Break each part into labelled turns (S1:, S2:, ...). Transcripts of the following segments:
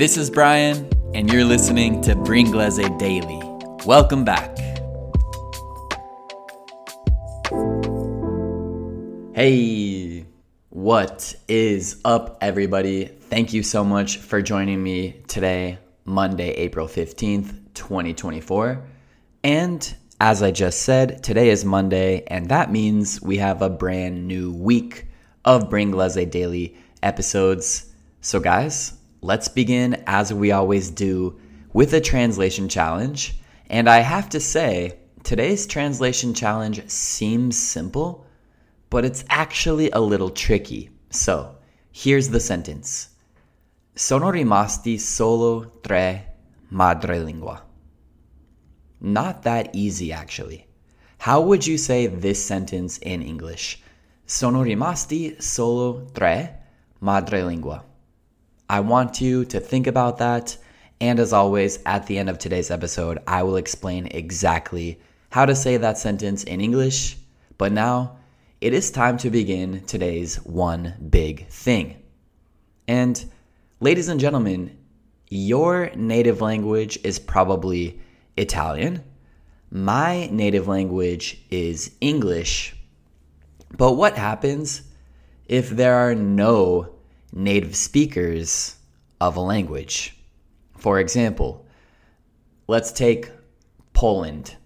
S1: This is Brian, and you're listening to Bringlese Daily. Welcome back. Hey, what is up, everybody? Thank you so much for joining me today, Monday, April 15th, 2024. And as I just said, today is Monday, and that means we have a brand new week of Bringlese Daily episodes. So guys, let's begin as we always do with a translation challenge. And I have to say, today's translation challenge seems simple, but it's actually a little tricky. So here's the sentence. Sono rimasti solo tre madrelingua. Not that easy, actually. How would you say this sentence in English? Sono rimasti solo tre madrelingua. I want you to think about that, and as always, at the end of today's episode, I will explain exactly how to say that sentence in English. But now, it is time to begin today's one big thing. And ladies and gentlemen, your native language is probably Italian. My native language is English. But what happens if there are no native speakers of a language? For example, let's take Poland.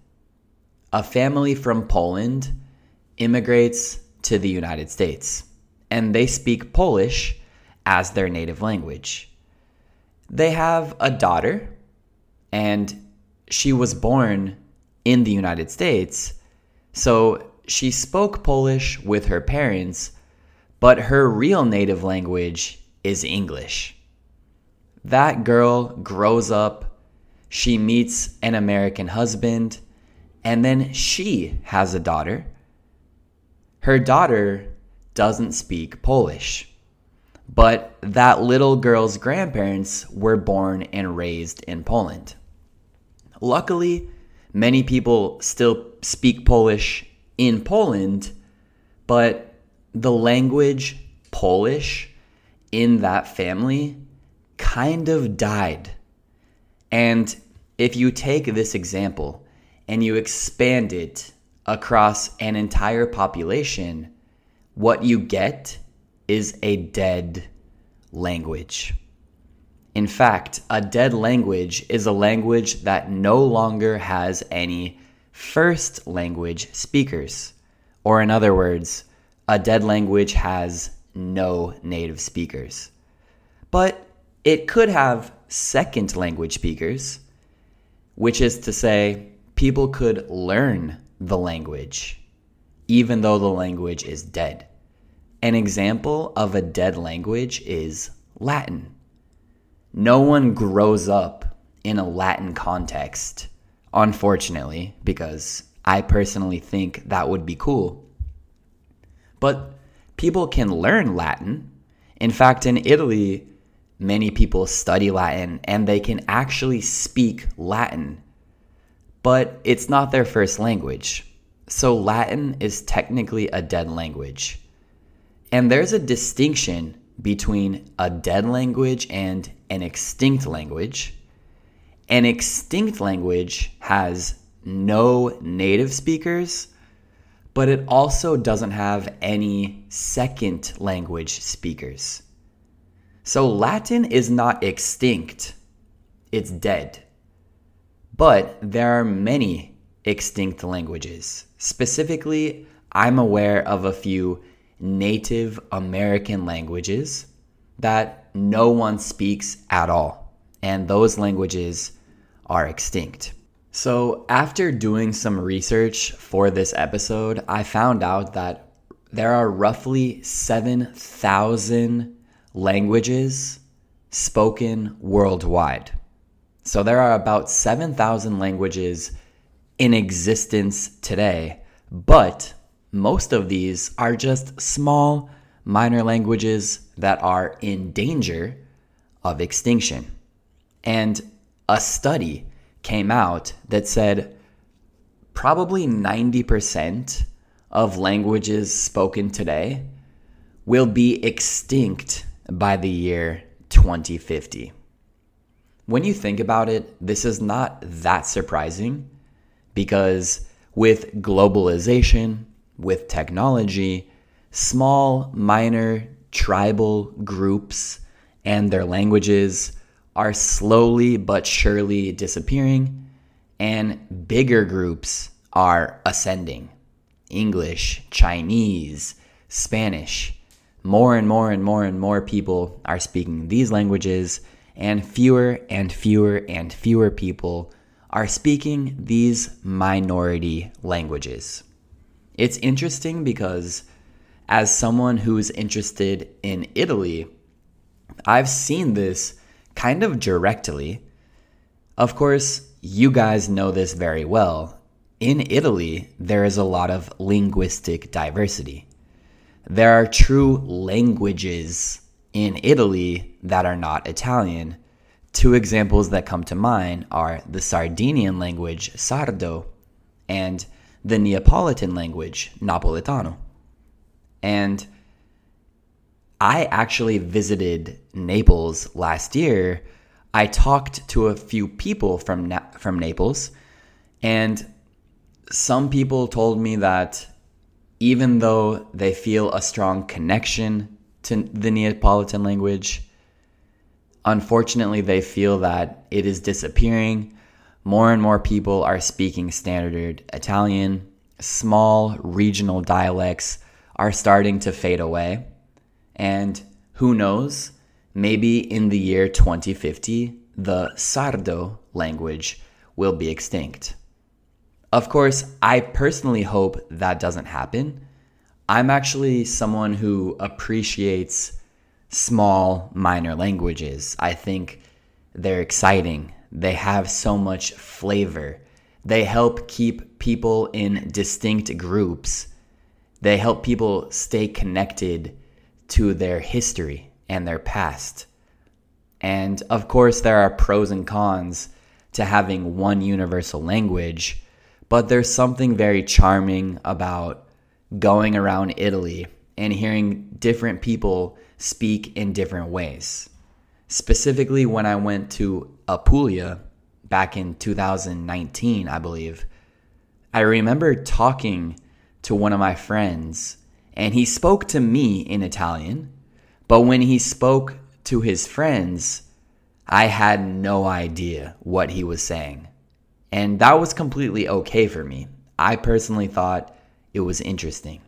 S1: A family from Poland immigrates to the United States, and they speak Polish as their native language. They have a daughter, and she was born in the United States, so she spoke Polish with her parents, but her real native language is English. That girl grows up, she meets an American husband, and then she has a daughter. Her daughter doesn't speak Polish, but that little girl's grandparents were born and raised in Poland. Luckily, many people still speak Polish in Poland, but the language Polish in that family kind of died. And if you take this example and you expand it across an entire population, what you get is a dead language. In fact, a dead language is a language that no longer has any first language speakers. Or in other words, a dead language has no native speakers. But it could have second language speakers, which is to say, people could learn the language, even though the language is dead. An example of a dead language is Latin. No one grows up in a Latin context, unfortunately, because I personally think that would be cool. But people can learn Latin. In fact, in Italy, many people study Latin and they can actually speak Latin, but it's not their first language. So Latin is technically a dead language. And there's a distinction between a dead language and an extinct language. An extinct language has no native speakers, but it also doesn't have any second language speakers. So Latin is not extinct, it's dead. But there are many extinct languages. Specifically, I'm aware of a few Native American languages that no one speaks at all, and those languages are extinct. So after doing some research for this episode, I found out that there are roughly 7,000 languages spoken worldwide. So there are about 7,000 languages in existence today, but most of these are just small, minor languages that are in danger of extinction. And a study came out that said probably 90% of languages spoken today will be extinct by the year 2050. when you think about it, this is not that surprising because with globalization, with technology, small, minor, tribal groups and their languages are slowly but surely disappearing, and bigger groups are ascending. English, Chinese, Spanish. More and more and more and more people are speaking these languages, and fewer and fewer and fewer people are speaking these minority languages. It's interesting because as someone who's interested in Italy, I've seen this kind of directly. Of course, you guys know this very well. In Italy, there is a lot of linguistic diversity. There are true languages in Italy that are not Italian. Two examples that come to mind are the Sardinian language, Sardo, and the Neapolitan language, Napolitano. And I actually visited Naples last year. I talked to a few people from Naples, and some people told me that even though they feel a strong connection to the Neapolitan language, unfortunately they feel that it is disappearing. More and more people are speaking standard Italian. Small regional dialects are starting to fade away. And who knows, maybe in the year 2050, the Sardo language will be extinct. Of course, I personally hope that doesn't happen. I'm actually someone who appreciates small, minor languages. I think they're exciting. They have so much flavor. They help keep people in distinct groups. They help people stay connected to their history and their past. And of course, there are pros and cons to having one universal language, but there's something very charming about going around Italy and hearing different people speak in different ways. Specifically, when I went to Apulia back in 2019, I believe, I remember talking to one of my friends, and he spoke to me in Italian, but when he spoke to his friends, I had no idea what he was saying. And that was completely okay for me. I personally thought it was interesting.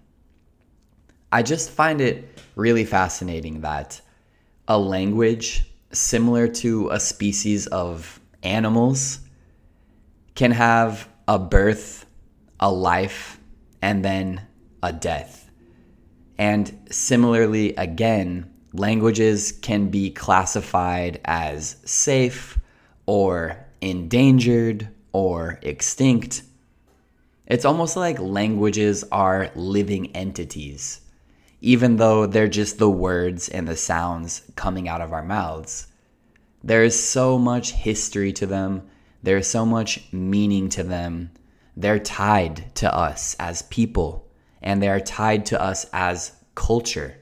S1: I just find it really fascinating that a language similar to a species of animals can have a birth, a life, and then a death. And similarly, again, languages can be classified as safe or endangered or extinct. It's almost like languages are living entities. Even though they're just the words and the sounds coming out of our mouths, there is so much history to them. There's so much meaning to them. They're tied to us as people, and they are tied to us as culture.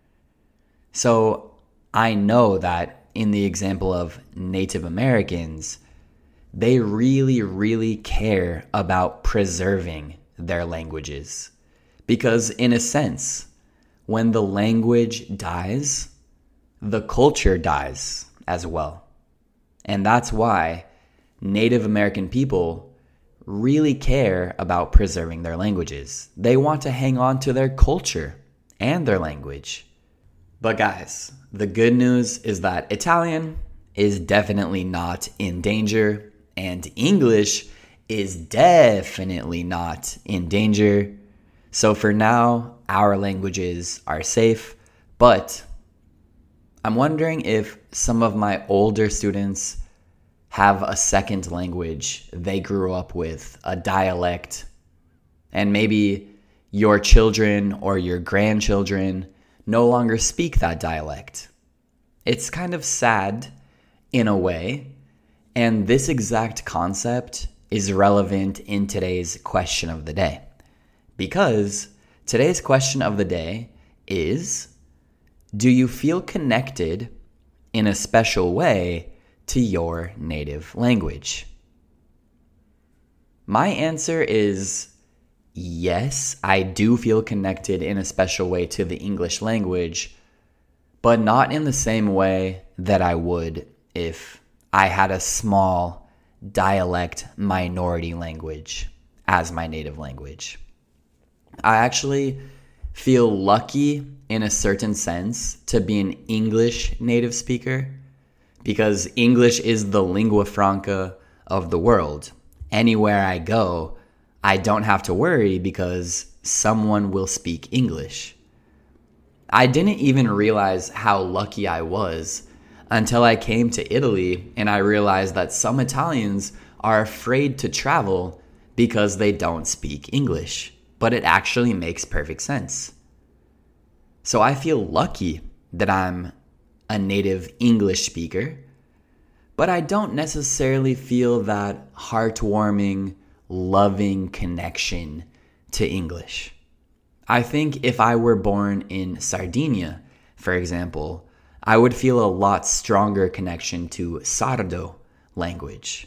S1: So I know that in the example of Native Americans, they really, really care about preserving their languages. Because in a sense, when the language dies, the culture dies as well. And that's why Native American people really care about preserving their languages. They want to hang on to their culture and their language. But guys, the good news is that Italian is definitely not in danger, and English is definitely not in danger. So for now, our languages are safe, but I'm wondering if some of my older students have a second language they grew up with, a dialect, and maybe your children or your grandchildren no longer speak that dialect. It's kind of sad in a way, and this exact concept is relevant in today's question of the day. Because today's question of the day is, do you feel connected in a special way to your native language? My answer is yes, I do feel connected in a special way to the English language, but not in the same way that I would if I had a small dialect minority language as my native language. I actually feel lucky in a certain sense to be an English native speaker because English is the lingua franca of the world. Anywhere I go, I don't have to worry because someone will speak English. I didn't even realize how lucky I was until I came to Italy and I realized that some Italians are afraid to travel because they don't speak English, but it actually makes perfect sense. So I feel lucky that I'm a native English speaker, but I don't necessarily feel that heartwarming, loving connection to English. I think if I were born in Sardinia, for example, I would feel a lot stronger connection to Sardo language.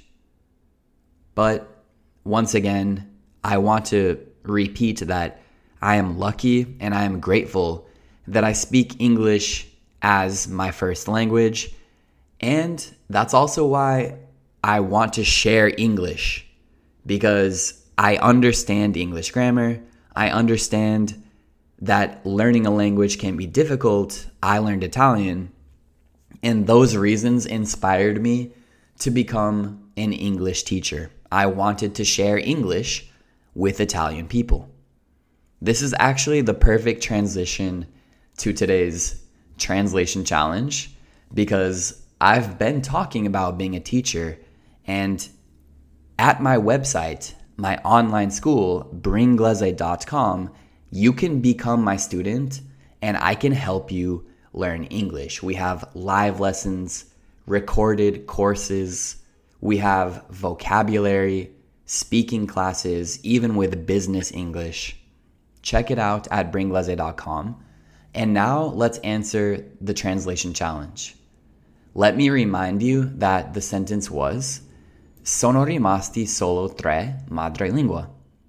S1: But once again, I want to repeat that I am lucky and I am grateful that I speak English as my first language. And that's also why I want to share English, because I understand English grammar. I understand that learning a language can be difficult. I learned Italian, and those reasons inspired me to become an English teacher. I wanted to share English with Italian people. This is actually the perfect transition to today's translation challenge, because I've been talking about being a teacher, and at my website, my online school, bringlese.com, you can become my student and I can help you learn English. We have live lessons, recorded courses, we have vocabulary, speaking classes, even with business English. Check it out at bringlese.com. And now let's answer the translation challenge. Let me remind you that the sentence was, sono rimasti solo tre madrelingua.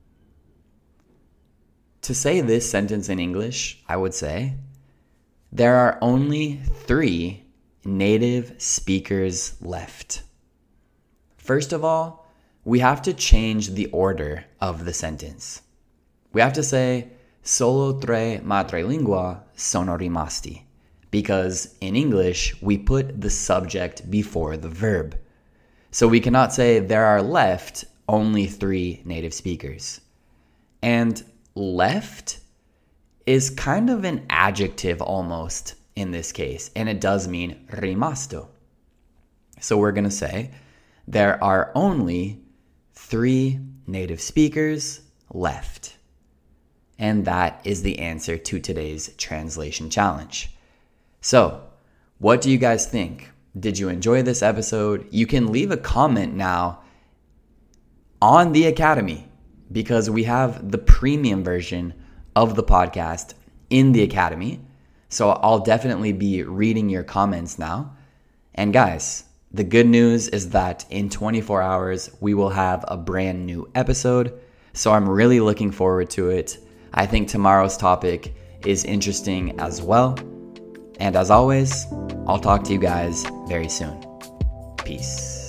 S1: To say this sentence in English, I would say, there are only 3 native speakers left. First of all, we have to change the order of the sentence. We have to say, solo tre madrelingua sono rimasti, because in English, we put the subject before the verb. So we cannot say there are left only 3 native speakers. And left is kind of an adjective almost in this case, and it does mean rimasto. So we're going to say there are only 3 native speakers left. And that is the answer to today's translation challenge. So, what do you guys think? Did you enjoy this episode? You can leave a comment now on the Academy, because we have the premium version of the podcast in the Academy. So I'll definitely be reading your comments now. And guys, the good news is that in 24 hours, we will have a brand new episode. So I'm really looking forward to it. I think tomorrow's topic is interesting as well. And as always, I'll talk to you guys very soon. Peace.